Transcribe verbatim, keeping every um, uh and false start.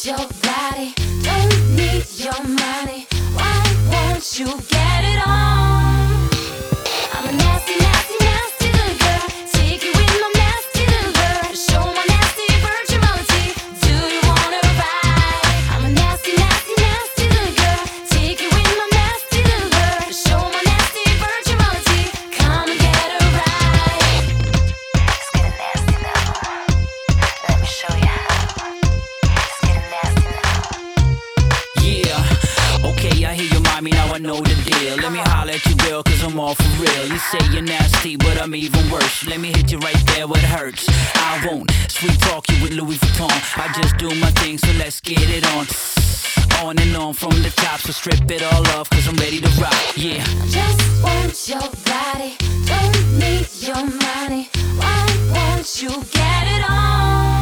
your body, don't need your money. Why won't you get it on? I'm a nasty, nasty, nasty little girl. Take you with my nasty little girl. Show my nasty virginity. Do you wanna ride? I'm a nasty, nasty, nasty little girl. Take you with my nasty little girl. Show my nasty virginity. Come and get a ride. It's getting nasty now. Let me show you how. It's getting nasty now. Yeah, okay, I hear you, mommy, now I know the deal. Let me holler at you, girl, cause I'm all for real. You say you're nasty, but I'm even worse. Let me hit you right there where it hurts. I won't sweet talk you with Louis Vuitton. I just do my thing, so let's get it on. On and on from the top, so strip it all off, cause I'm ready to rock, yeah. I just want your body, don't need your money. Why won't you get it on?